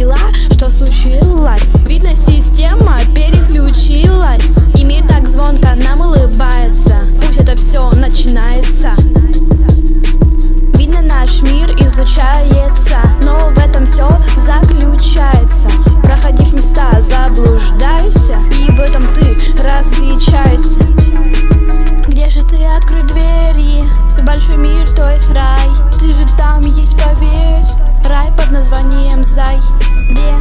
дела, что случилось? Видно, система переключилась, и мир так звонко нам улыбается. Пусть это все начинается. Видно, наш мир излучается, но в этом все заключается. Проходи в места, заблуждайся, и в этом ты различайся. Где же ты? Открой двери в большой мир, то есть рай. Ты же там есть, поверь. Рай под названием Зай. Где?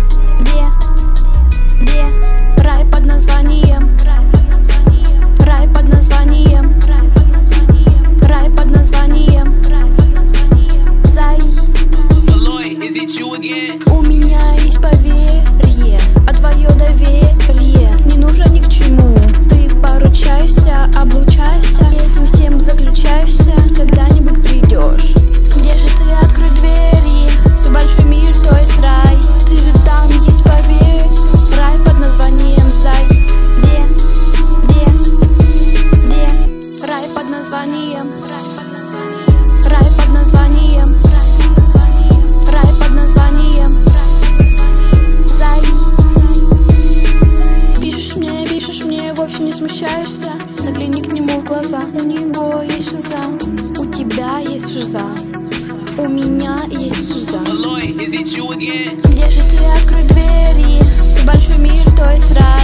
Рай под названием. Рай под названием. Рай под названием. Зай. У меня есть поверье, а твое доверие не нужно ни к чему. Ты поручайся, облучайся, этим всем заключайся, когда-нибудь придешь. Где же ты? Открой двери в большой мир, то есть рай. Ты же там есть, поверь. Рай под названием Зай. Где? Рай под названием. Рай под названием. Рай под названием. Зай. Пишешь мне, вовсе не смущаешься. Загляни к нему в глаза. У него есть шиза, у тебя есть шиза, у меня есть шиза. Где же ты? Открой двери в большой мир, то есть рай.